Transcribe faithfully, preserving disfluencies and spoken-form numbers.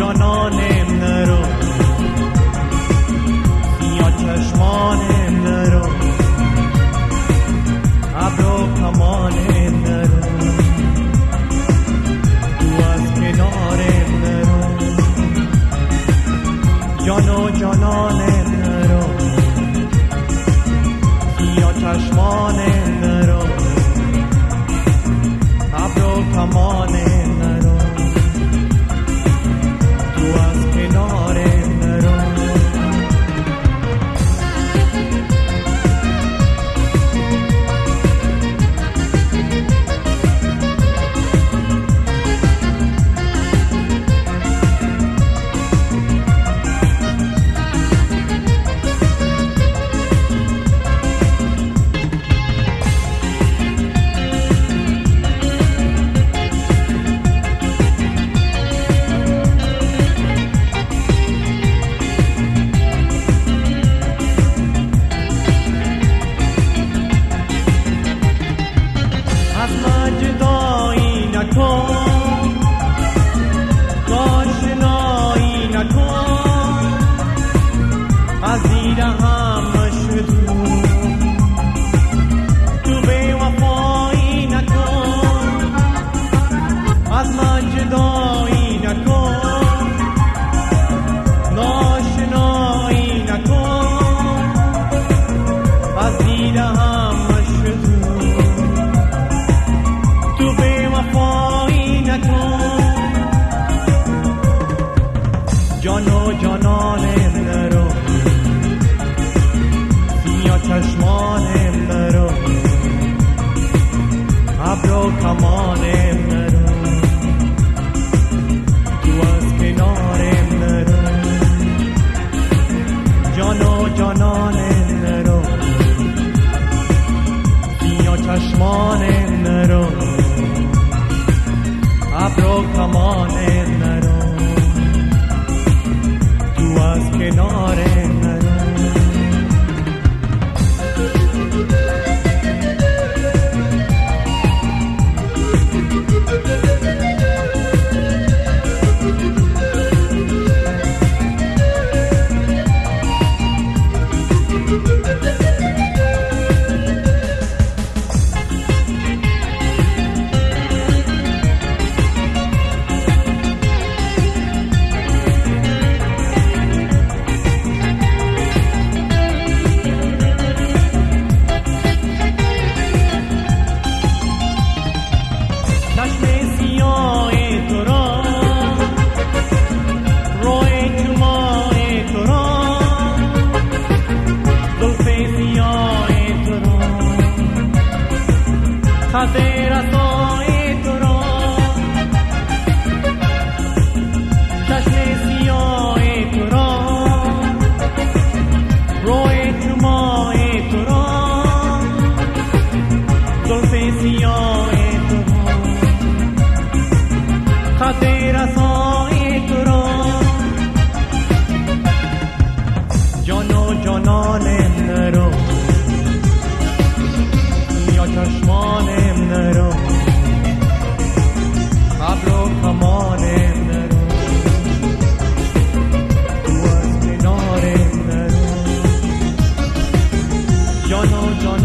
جانانم نرو، یا چشمانم نرو، ابر و کمانم نرو، تو از کنارم نرو، جان و جانانم نرو، یا چشمانم نرو، ابر و کمانم نرو، تو از کنارم نرو. جان و جانانم نرو، یا چشمانم نرو، ابر و کمانم نرو، تو از کنارم نرو، جان و جانانم نرو، یا چشمانم نرو، ابر و کمانم نرو، تو از کنارم نرو. خاطر رسای تو را، چشم سیاه تو را، روی چمای تو را، زلف سیاه تو را، خاطر رسای تو را، جان و جانانم نرو، یا چشمانم نرو، ابر و کمانم نرو، تو از کنارم نرو، جان و جان